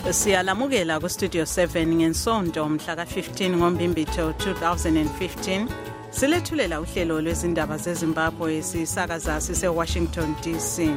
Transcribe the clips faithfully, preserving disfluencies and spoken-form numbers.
Siyalamukela ku Studio seven ngensonto mhla ka fifteen ngoMbimbitho two thousand fifteen. Silethulela uhlelo lwezindaba zeZimbabwe sisakaza sise Washington D C.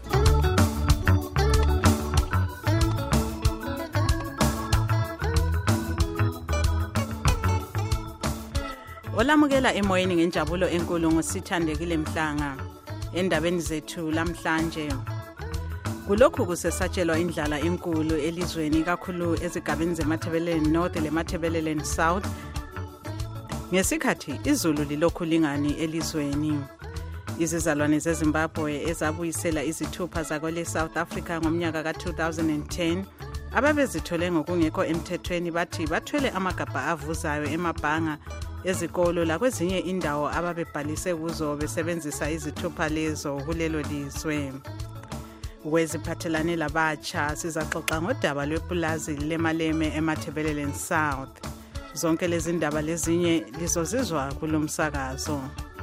Olamukela emoyeni ngenjabulo enkulu ngosithandekile Mhlanga endabeni zethu lamhlanje. Kulokhu kusesatshelwa indlala enkulu elizweni kakhulu ezigabeni zeMatabeleland North leMatabeleland South ngesikhathi izulu lilokhu lingani elizweni. Izizalwane zeZimbabwe ezabuyisela izithupha zakwele South Africa ngomnyaka ka two thousand ten ababezithole ngokungekho emthethweni bathi bathwele amagabha avuzayo emabhanga ezikolo lakwezinye indawo ababebhalise kuzo besebenzisa izithupha lezo kulelo lizwe. Kweziphathelane labatsha sizaxoxa ngodaba lwepulazi lemaleme eMatabeleland South. Zonke lezi ndaba lezinye lizozizwa kulomsakazo.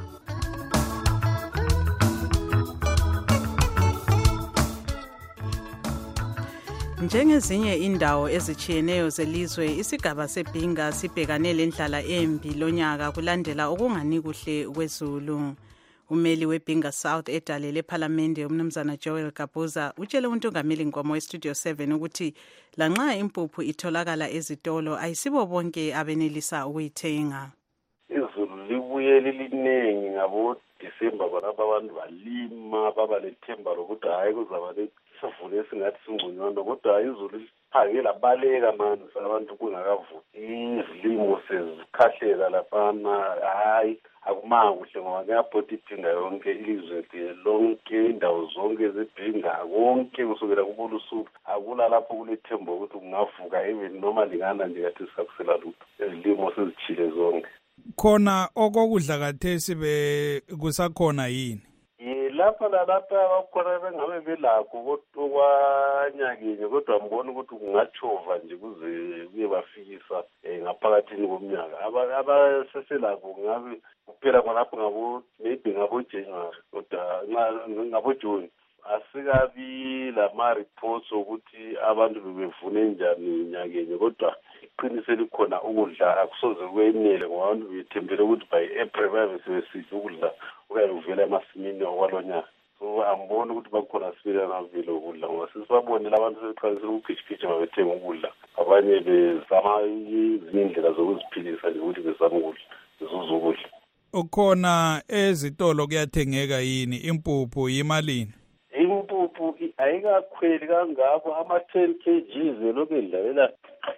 Njengezinye indawo ezichiyeneyo zelizwe isigaba seBhinga sibhekane lendlala embi lonyaka kulandela okungani kuhle kwezulu. Umeli weBhinga South edalele ePhalamende umnumzana Joel Kabuza utshele uNtungameli Nkomo weStudio seven ukuthi lanxa impuphu itholakala ezitolo ayisibo bonke abenelisa ukuyithenga. Izulu libuye lilinengi ngabo December baraba abantu balima baba lethemba lokuthi hayi kuzaba lesivule esingathi singconywana kodwa izulu liphake labaleka manje abantu kungakavuki izilimo sezikhahlela laphana hayi akumakuhle ngoba ngiyabhodi Bhinga yonke ilizwe lonke indawo zonke zeBhinga konke kusukela kubulusuku akula lapho kulethemba ukuthi kungavuka even noma lingana nje kathi sakusela lutho izilimo sezichile zonke. Khona okokudla kathesi be kusakhona yini? Lapha lalapha bakhona bengabe belakho kodwa kodwa mbona ukuthi kungachova nje kuze kuye bafikisa ngaphakathini komnyaka abaseselakho ngabe kuphela khonapho ngabo maybe ngabo January kodwa ngabo June asikabi lama reports ukuthi abantu bebevune njani nyakenye kodwa iqiniso likhona ukudla akusoze kwenele ngoba abantu bethembele ukuthi by April babe sebesidla ukudla ukuyovela emasimini okwalonyaka. So ambona ukuthi bakhona sibela navile ukudla ngoba sisibabonela abantu sebeqalisile ukuphithiphithi babethenga ukudla abanye bezama izindlela zokuziphilisa nje ukuthi bezama ukudla bezuza ukudla. Ukhona ezitolo kuyathengeka yini impuphu yimalini? Impuphu ayikakhweli kangako ama ten kilograms lokho idlalela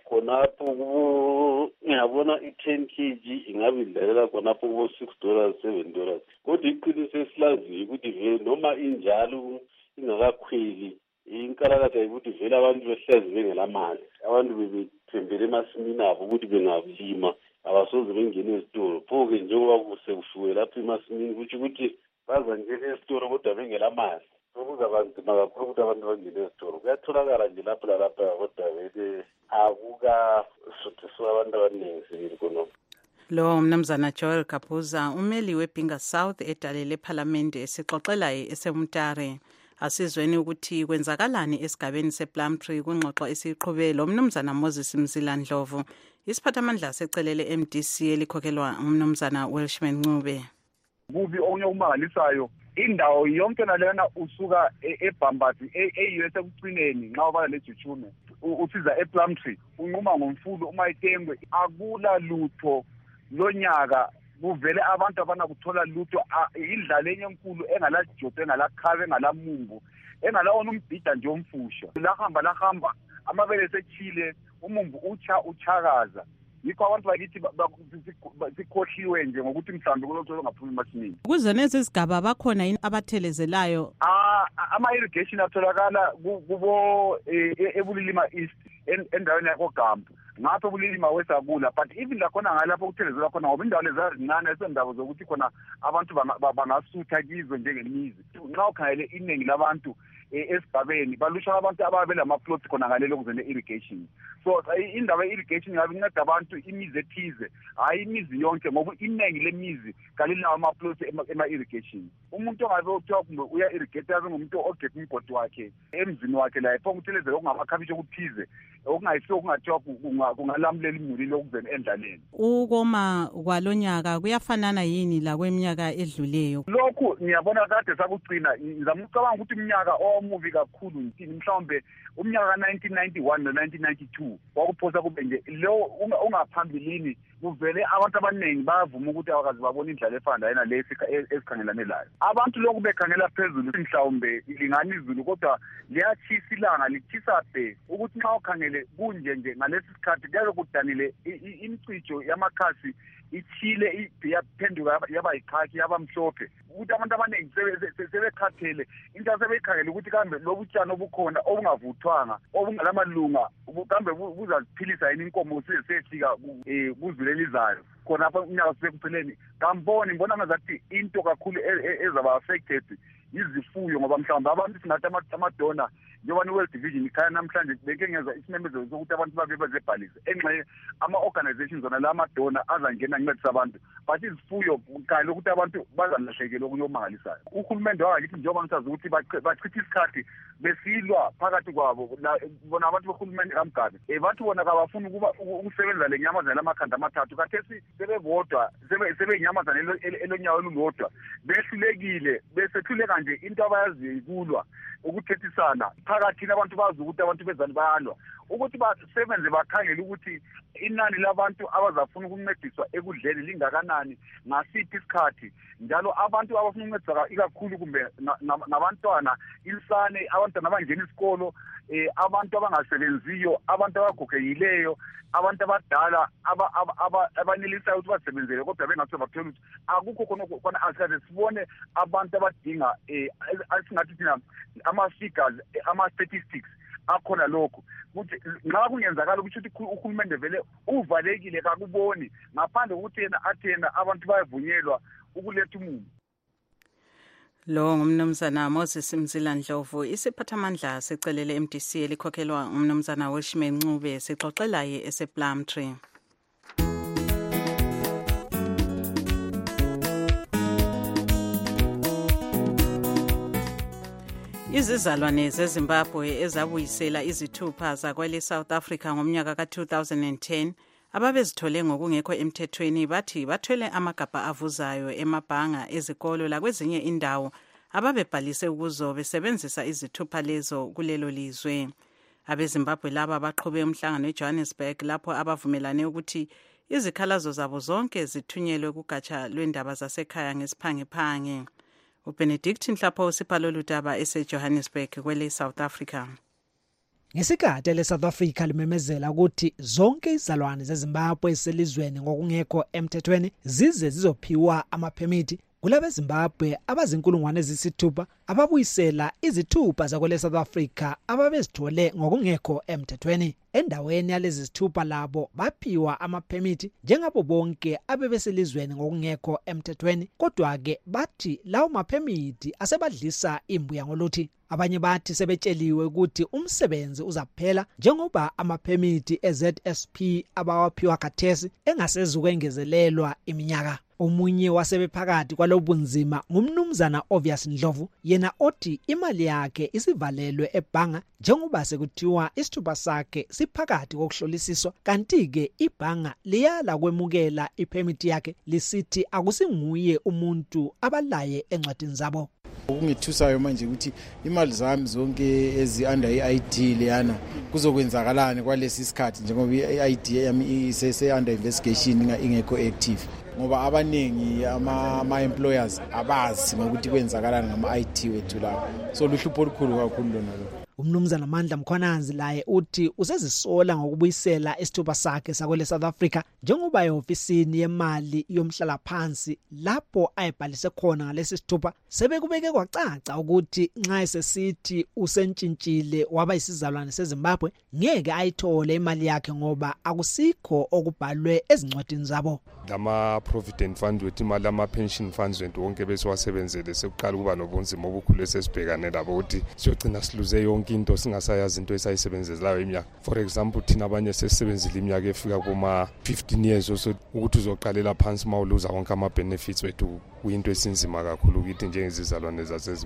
khonapho ngiyabona i ten kilograms ingabe idlalela khonapho ku six dollars seven dollars kodwa iqiniso esilaziyo ukuthi vele noma injalo ingakakhweli inkalakatha ukuthi vele abantu behlezi bengelamali abantu bebethembele emasimini abo ukuthi bengalima abasoze bengene ezitolo phoke njengoba kusekufike lapho emasimini kuthi ukuthi baza ngene ezitolo kodwa bengelamali okuzabanzima kakhulu ukuthi abantu bangene ezitolo kuyatholakala nje lapho lalapha kodwa vele akuka suthiswa abantu abaningi sibili khonapho. Lo mnumzana Joel Kabuza umeli weBhinga South edalele ePhalamende esixoxela eseMutare. Asizweni ukuthi kwenzakalani esigabeni sePlumtree kungxoxo esiqhubele lo mnumzana Moses Mzila Ndlovu isiphathamandla secelele M D C elikhokhelwa umnumzana Welshman Ncube. Kubi onye umangalisayo indawo yonke nalena usuka eBhambathi e-U S ekucineni nxa ubala leJujume usiza ePlumtree unquma ngomfulo uma itengwe akula lutho lonyaka kuvele abantu abana kuthola lutho indlala enye enkulu engalajodo engalakhabe engalamumbu engalawona umbhida nje omfusha lahamba lahamba amabele sechile umumbu ucha uchakaza yikho abantu bakithi sikhohliwe nje ngokuthi mhlambe kulotho ngaphuma emasimini. Kuze nezi sigaba bakhona yini abathelezelayo? Ah ama irrigation atholakala kubo eBulilima East endaweni yakoGambu ngapho eBulilima West akula but even la khona ngalapho kuthelezelwa khona ngoba indawo lezi zincane esendaba zokuthi khona abantu bangasutha kizo njengemizi nxa ukhangele iningi labantu esigabeni balusha abantu ababelama plots khona ngalelo kuzene irrigation. So indaba irrigation ngabe inceda abantu imizi ethize hayi imizi yonke ngoba iningi lemizi kalina ama plots ema irrigation. Umuntu ongabe uthiwa kumbe uya irrigate yazi ngumuntu ogeka umgodi wakhe emzini wakhe la epho ukuthelezela okungamakhabisho okuthize okungayisiwo kungathiwa kungalamulela imuli lokuzeni endlaleni. Ukoma kwalonyaka kuyafanana yini la kweminyaka edluleyo? Lokhu ngiyabona kade sakugcina ngizama ucabanga ukuthi iminyaka omuvi kakhulu ngithini mhlawumbe umnyaka ka nineteen ninety-one no nineteen ninety-two wakuphosa kube nje lo ungaphambilini kuvele abantu abaningi bayavuma ukuthi awakazi babona indlela efana yena lesi esikhangelane layo. Abantu lokhu bekhangela phezulu mhlawumbe ilingana izulu kodwa liyachisa ilanga lichisa be ukuthi nxa ukhangele kunje nje ngalesi sikhathi kuyabe kudanile imicijo yamakhasi ichile yaphenduka yaba yikhaki yaba mhlophe ukuthi abantu abaningi sebekhathele into sebeyikhangela ukuthi kambe lobutshani obukhona obungavuthwanga obungalamalunga kambe buzaziphilisa yini inkomo sesefika kuzulu elizayo khona apha unyaka sekupheleni kamboni ngibona ngazathi into kakhulu ezaba affected izifuyo ngoba mhlawumbe abantu singathi amadona njengoba ni-World Division ikhaya namhlanje beke ngeza isimemezelo sokuthi abantu babe bezebhalise enxe ama-organizations zona la amadona azangena ngincedisa abantu but izifuyo kanye ukuthi abantu bazalahlekele okunye omangalisayo. Uhulumende wangakithi njengoba ngisazi ukuthi bachitha isikhathi besilwa phakathi kwabo bona abantu behulumende kaMgabe um bathi bona kabafuni ukuba ukusebenza le nyamazana amakhanda amathathu kathesi sebebodwa sebeyinyamazana elonyawo olulodwa behlulekile besethuleka nje into abayaziyo ikulwa ukuthethisana phakathi abantu bazi ukuthi abantu bezani bayalwa ukuthi basebenze bakhangele ukuthi inani labantu abazafuna ukuncediswa ekudleni lingakanani ngasiphi isikhathi njalo abantu abafuna ukuncediswa ikakhulu kumbe nabantwana insane abantwana abangena isikolo eh abantu abangasebenziyo abantu abagogekileyo abantu abadala abanelisayo ukuthi basebenzele kodwa bengathi baphela ukuthi akukho khona asikaze sibone abantu abadinga eh asingathi thina ama figures ama statistics akhona lokho ukuthi nxa kungenzakala ukuthi uhulumende vele uvalekile kakuboni ngaphandle ukuthi yena athena abantu bayavunyelwa ukuletha umumo. Lo ngumnumzana Moses Mzila Ndlovu isiphathamandla secelele M D C elikhokhelwa umnumzana Welshman Ncube sixoxelaye esePlumtree. Izizalwane zeZimbabwe ezabuyisela izithupha zakwele South Africa ngomnyaka ka two thousand ten ababezithole ngokungekho emthethweni bathi bathwele amagabha avuzayo emabhanga ezikolo la kwezinye indawo ababebhalise ukuzo besebenzisa izithupha lezo kulelo lizwe. AbeZimbabwe laba baqhube umhlangano eJohannesburg lapho abavumelane ukuthi izikhalazo zabo zonke zithunyelwe kugatsha lwendaba zasekhaya ngesiphangephange. uBenedict Nhlapho usipalo ludaba eseJohannesburg kwele South Africa. Ngesikhathi le South Africa limemezela ukuthi zonke izalwane zeZimbabwe eselizweni ngokungekho emthethweni zize zizophiwa amaphemiti kulabe Zimbabwe abazinkulungwane ezisithupha ababuyisela izithupha zakwele South Africa ababezithole ngokungekho emthethweni. Endaweni yalezi zithupha labo baphiwa amaphemiti njengabo bonke abebeselizweni ngokungekho emthethweni kodwa ke bathi lawo maphemiti asebadlisa imbuya ngoluthi. Abanye bathi sebetsheliwe ukuthi umsebenzi uzaphela njengoba amaphemiti eZ S P abawaphiwa khathesi engasezukwengezelelwa iminyaka. Omunye wasebephakathi kwalobunzima ngumnumzana Obvious Ndlovu yena othi imali yakhe isivalelwe ebhanga njengoba sekuthiwa isithupha sakhe siphakathi kokuhlolisiswa kanti ke ibhanga liyala kwemukela iphemiti yakhe lisithi akusinguye umuntu abalaye encwadini zabo. Ukungithusayo manje ukuthi imali zami zonke ezi under I D leyana kuzokwenzakalana kwalesi isikhathi njengoba I D yami isese under investigation ingekho active ngoba abanengi ama ama employers abazi ngokuthi kwenzakalana ngama I D wethu la so luhlupho olukhulu kakhulu lona lo. Umnumzana Amandla Mkhwananzi laye uthi usezisola ngokubuyisela isithupha sakhe sakwele South Africa njengoba eofisini yemali yomhlala phansi lapho ayibhalise khona ngalesi sithupha sebekubeke kwacaca ukuthi nxa esesithi usentshintshile waba isizalwane seZimbabwe ngeke ayithole imali yakhe ngoba akusikho okubhalwe ezincwadini zabo. Lama provident fund wethu imali ama pension funds wethu wonke besiwasebenzele sekuqala kuba nobunzima obukhulu esesibhekane labo ukuthi siyogcina siluze yonke into singasayazi into esayisebenzelayo iminyaka. For example thina abanye sesebenzile iminyaka efika kuma fifteen years oso ukuthi uzoqalela phansi mawuluza wonke ama benefits wethu kuyinto esinzima kakhulu ukuthi njengezizalwane zaseZimbabwe.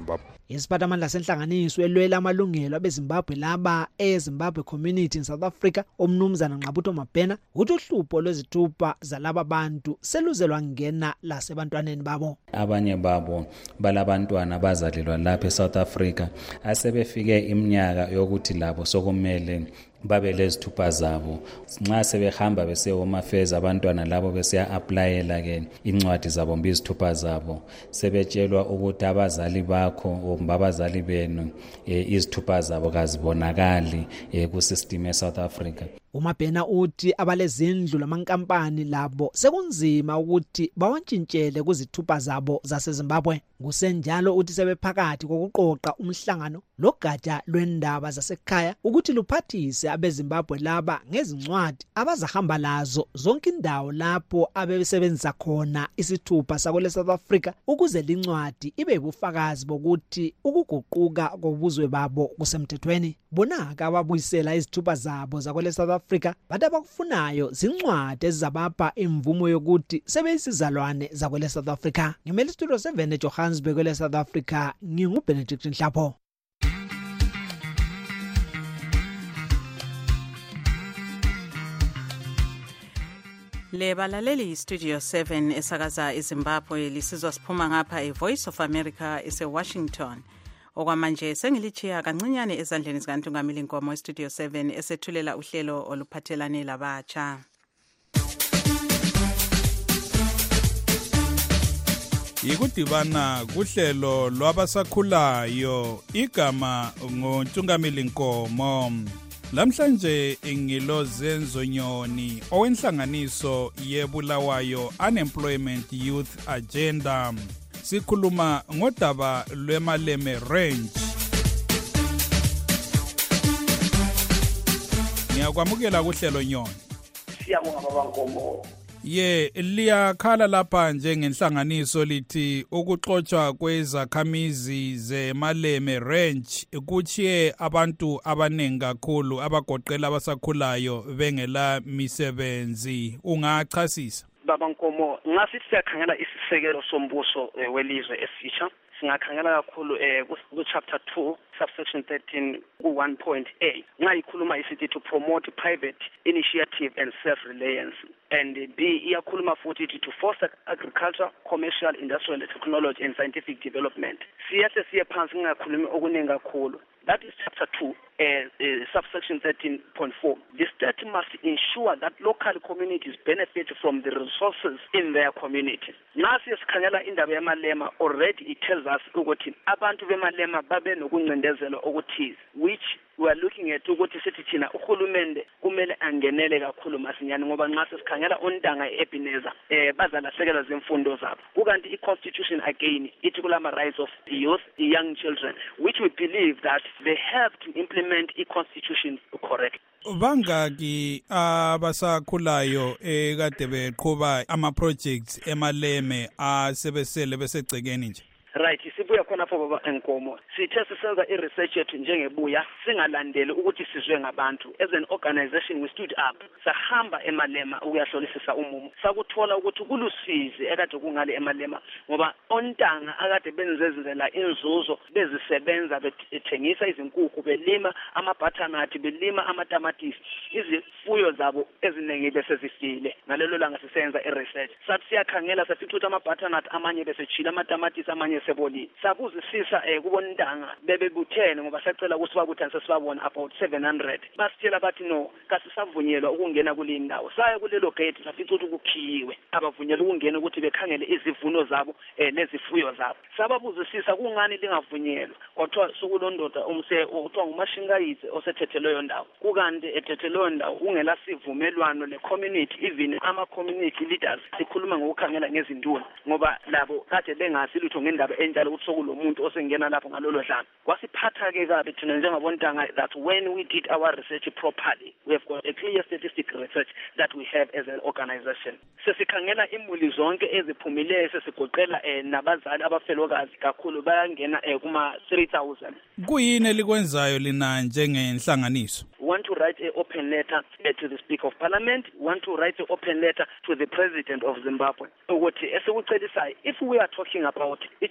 Isiphathamandla senhlanganiso elwela amalungelo abeZimbabwe laba eZimbabwe Community in South Africa omnumzana Nqabutho Mabhena uthi uhlupho lwezithupha zalaba bantu seluzelwa ngena lasebantwaneni babo. Abanye babo balabantwana bazalelwa lapha eSouth Africa asebefike iminyaka yokuthi labo sokumele babe lezithupha zabo. Nxa sebehamba bese home affairs abantwana labo bese applyela ke incwadi zabo mbizithupha zabo sebetshelwa ukuthi abazali bakho ombabazali benu izithupha zabo kazibonakali ku system e South Africa. uMabhena uthi abalezindlu lamankampani labo sekunzima ukuthi bawantshintshele kuzithupha zabo zaseZimbabwe. Kusenjalo uthi sebephakathi kokuqoqa umhlangano logatsha lwendaba zasekhaya ukuthi luphathise abeZimbabwe laba ngezincwadi abazahamba lazo zonke indawo lapho abesebenzisa khona isithupha sakole South Africa ukuze lincwadi ibe ubufakazi bokuthi ukuguquka kobuzwe babo kusemthethweni. Bonaka ababuyisela izithupha zabo zakole South Africa bathi abakufunayo zincwadi ezizabapha imvumo yokuthi sebeyisizalwane zakole South Africa. Ngimeli studio seven eJohannesburg kwele South Africa, nginguBenedict Nhlapho. Le balaleli studio seven esakaza eZimbabwe lisizwa siphuma ngapha eVoice of America ese Washington. Okwamanje sengilichiya kancinyane ezandleni zikaNtungamili Nkomo estudio seven esethulela uhlelo oluphathelane labatsha. Yikudibana kuhlelo lwabasakhulayo igama ngoNtungamili Nkomo. Lamhlanje ngilozenzo Nyoni owenhlanganiso yeBulawayo Unemployment Youth Agenda. Sikhuluma ngodaba lweMaleme Range. Ngiyakwamukela kuhlelo Nyoni. Siyabonga baba Nkomo. Ye liyakhala lapha njengenhlanganiso lithi ukuxoxwa kwezakhamizi zeMaleme Range kuchiye abantu abanengi kakhulu abagoqela abasakhulayo bengela misebenzi. Ungachasisa? Baba Nkomo, ngasithi siyakhangela isisekelo sombuso welizwe esitsha. Singakhangela kakhulu eh ku chapter two subsection thirteen ku one point A nxa ikhuluma isithi to promote private initiative and self-reliance, and B iyakhuluma futhi to foster agriculture, commercial, industrial, technology and scientific development. Siyahle siye phansi ngingakhulumi okuningi kakhulu. That is chapter two, uh, uh, subsection thirteen point four. The state must ensure that local communities benefit from the resources in their community. Nasi sikhangela indaba yamalema, already it tells us ukuthi abantu bemalema babe nokuncindezelo okuthize, which we are looking at ukuthi sithi thina uhulumende kumele angenele kakhulu masinyane ngoba nxa sikhangela ontanga eEbeneza eh bazalahlekelwa zemfundo zabo. Kukanti i-constitution again ithi kulama rights of the youth, the young children, which we believe that they have to implement i-constitution correctly. Bangaki abasakhulayo ekade beqhuba ama projects eMaleme asebesele besegcekeni nje? Right, sibuya khona pho baba Nkomo. Sithe sisenza i-research yethu njengebuya singalandeli ukuthi sizwe ngabantu. As an organization we stood up. Sahamba eMalema ukuyahlolisisa umumo. Sakuthola ukuthi kulusizi ekade kungale eMalema ngoba ontanga akade benzezela inzuzo bezisebenza bethengisa izinkukhu, belima ama-butternut, belima amatamatisi. Izifuyo zabo eziningi bese zifile. Ngalelo langa sisenza i-research. Sathi siyakhangela safica ukuthi ama-butternut amanye bese chila, amatamatisi amanye seboni. Sabuzisisa eh kubonintanga bebebuthene ngoba sacela ukuthi babuthanise sibabona about seven hundred. Basitshela bathi no, kasisavunyelwa ukungena kule ndawo. Saya kulelo gate safica ukuthi ukukhiwe. Abavunyelwa ukungena ukuthi bekhangele izivuno zabo eh nezifuyo zabo. Sababuzisisa kungani lingavunyelwa. Kwathiwa sokulondoda umse uthiwa nguMashingayitse osethethelweyo ndawo. Kukanti ethethelweyo ndawo ungela sivumelwano le community, even ama community leaders sikhuluma ngokukhangela ngezinduna ngoba labo kade bengazi lutho ngendaba enjalo ukuthi sokulomuntu osengena lapho ngalolo dlanga. Kwasiphatha ke kabi thina njengabontanga that when we did our research properly, we have got a clear statistic research that we have as an organization. Sesikhangela imuli zonke eziphumileyo sesigoqela eh nabazali abafelokazi kakhulu bayangena eh kuma three thousand. Kuyini elikwenzayo lina njengenhlanganiso? We want to write an open letter uh, to the Speaker of Parliament. We want to write an open letter to the President of Zimbabwe. If we are talking about each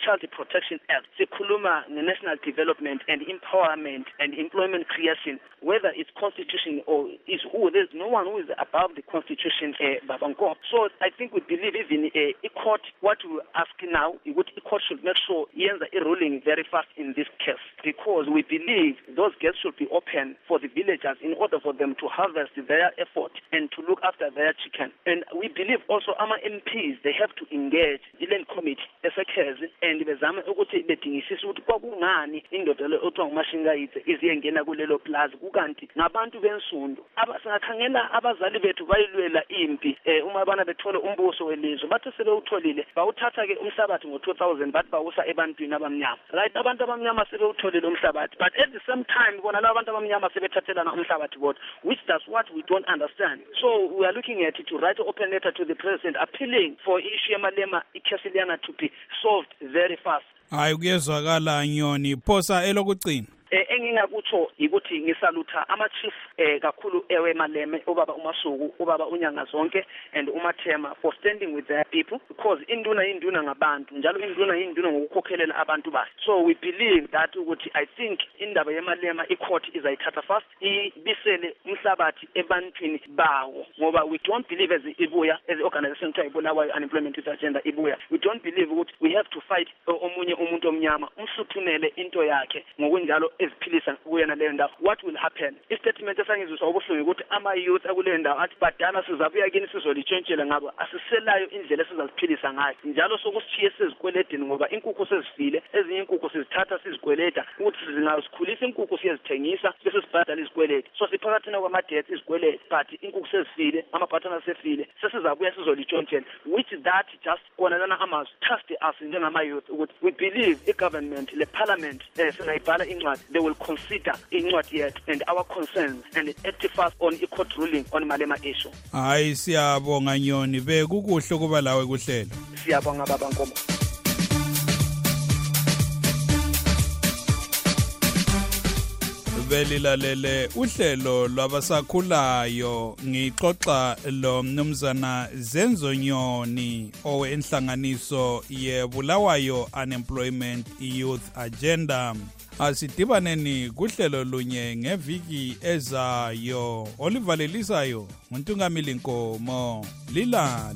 Child Protection Act, sikhuluma nge-national development and empowerment and employment creation, whether it's constitution or is who, there's no one who is above the constitution, uh, Babanko. So I think we believe even uh, a court, what we ask now, what a court should make sure ends a ruling very fast in this case, because we believe those gates should be open for the villagers in order for them to harvest their effort and to look after their chicken. And we believe also our M Ps, they have to engage the land committee esekhezi and bezama ukuthi bedingisisa ukuthi kwakungani indoda le othiwa nguMashingayitse iziyengena kulelo plaza kukanti ngabantu bensundu abasangakhangela abazali bethu bayilwela impi eh, uma bana bethole umbuso welizwe bathi sebewutholile bawuthatha ke umhlabathi ngo two thousand bathi bawusa ebantwini abamnyama, right? Abantu abamnyama sebewutholile umhlabathi, but at the same time bona labo abantu abamnyama sebethathelana umhlabathi bodwa, which that's what we don't understand. So we are looking at it to write an open letter to the president appealing for issue emalema ikhesiliana to be solved very fast. Hayi kuyezwakala Nyoni, phosa elokucina. Eh engingakutsho ukuthi ngisalutha ama chief eh kakhulu ewe Maleme, ubaba uMasuku, ubaba uNyanga zonke and uMathema for standing with their people, because induna induna ngabantu njalo induna induna ngokukhokhelela abantu bayo. So we believe that ukuthi I think indaba yeMalema icourt izayithatha fast ibisele umhlabathi ebantwini bawo, ngoba we don't believe as ibuya as organization to ibulawa unemployment youth agenda ibuya, we don't believe ukuthi we have to fight omunye umuntu omnyama umsuthunele into yakhe ngokunjalo eziphilisa kuyena leyo ndawo. What will happen? Istatement esangizwe obuhlungu ukuthi ama youth akuleyo ndawo athi badala sizabuya kini sizolitshentshela ngabo asiselayo indlela esizaziphilisa ngayo njalo sokusithiye sizikweledini ngoba inkukhu sezifile, ezinye inkukhu sizithatha sizikweleda ukuthi sizingasikhulisa inkukhu siyazithengisa bese sibhadala izikweledi. So siphakathina kwama-debt izikweledi, but inkukhu sezifile, amabhathana sefile, sesizabuya sizolitshentshela, which that just konalana amazwi trust us njengama youth ukuthi we believe i-government le parliament eh, singayibhala incwadi, they will consider incwadi yethu and our concerns and act fast on a court ruling on Malema issue. Hayi siyabonga Nyoni, bekukuhle kuba lawe kuhlelo. Siyabonga baba Nkomo. Belilalele uhlelo lwabasakhulayo, ngixoxa lo mnumzana Zenzo Nyoni owe enhlanganiso yeBulawayo Unemployment Youth Agenda. Asidibaneni kuhlelo lunye ngeviki ezayo olivalelisayo nguNtungamili Nkomo. Lilale.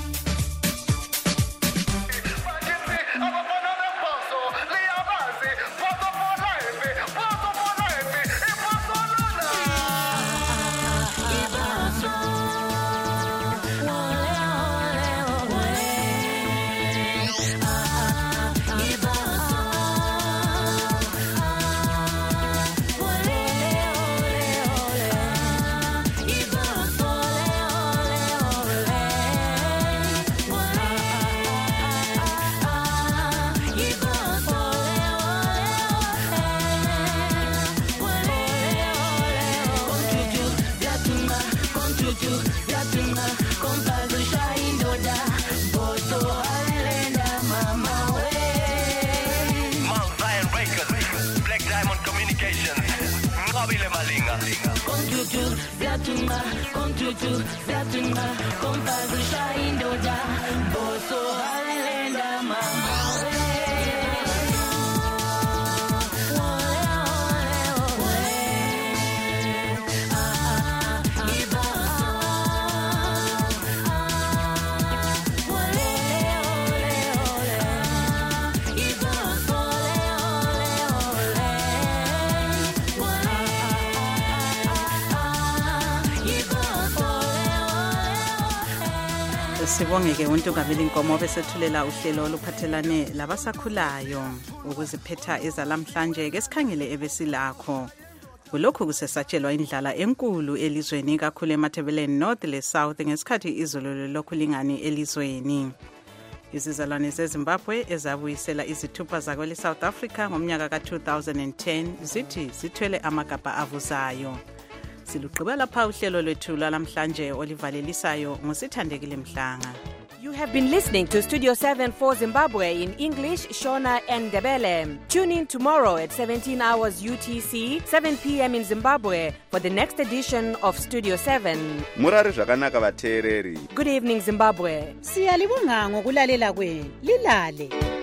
Sibongeke uNtungamili Nkomo besethulela uhlelo oluphathelane labasakhulayo ukuziphetha ezalamhlanje ke sikhangele ebesilakho. Kulokhu kusesatshelwa indlala enkulu elizweni kakhulu eMathebeleni North le South ngesikhathi izolo lokulingani elizweni. Izizalwane zeZimbabwe ezabuyisela izithupha zakwele South Africa ngomnyaka ka two thousand ten zithi zithwele amagabha avuzayo. Siluqhubela pha uhlelo lwethu lamhlanje olivalelisayo ngosithandekile Mhlanga. You have been listening to Studio seven for Zimbabwe in English, Shona and Ndebele. Tune in tomorrow at seventeen hours U T C, seven p.m. in Zimbabwe for the next edition of Studio seven. Murari zvakanaka vateereri. Good evening Zimbabwe. Siyalibonga ngokulalela kwenu. Lilale.